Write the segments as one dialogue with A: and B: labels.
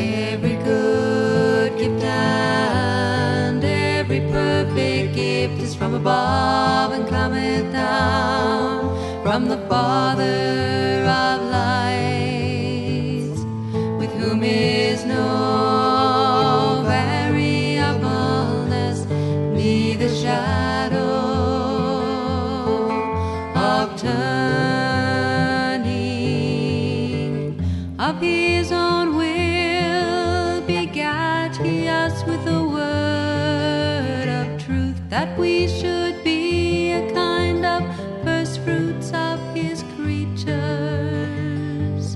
A: Every good gift and every perfect gift is from above and cometh down from the Father of lights, with whom is no variableness, neither shadow of turning. Of his own will begat he us with the word of truth, that we should be a kind of first fruits of his creatures.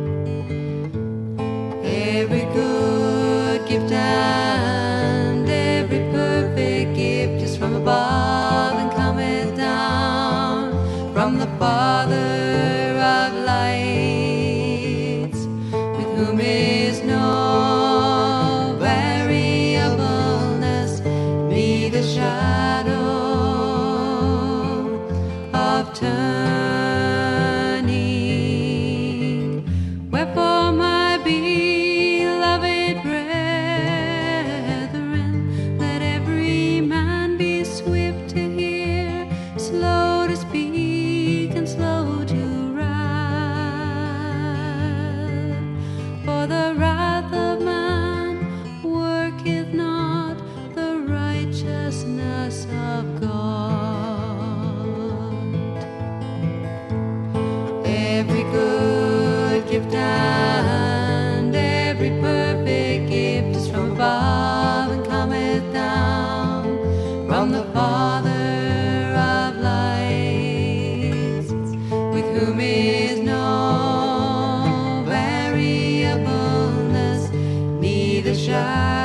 A: Every good gift and every perfect gift is from above and cometh down from the Father of lights, with whom is no variableness, neither shadow of turning. Wherefore, my beloved brethren, let every man be swift to hear, slow to speak, and slow to wrath. For the wrath of man worketh not the righteousness of God. Every good gift and every perfect gift is from above and cometh down from the Father of lights, with whom is no variableness, neither shadow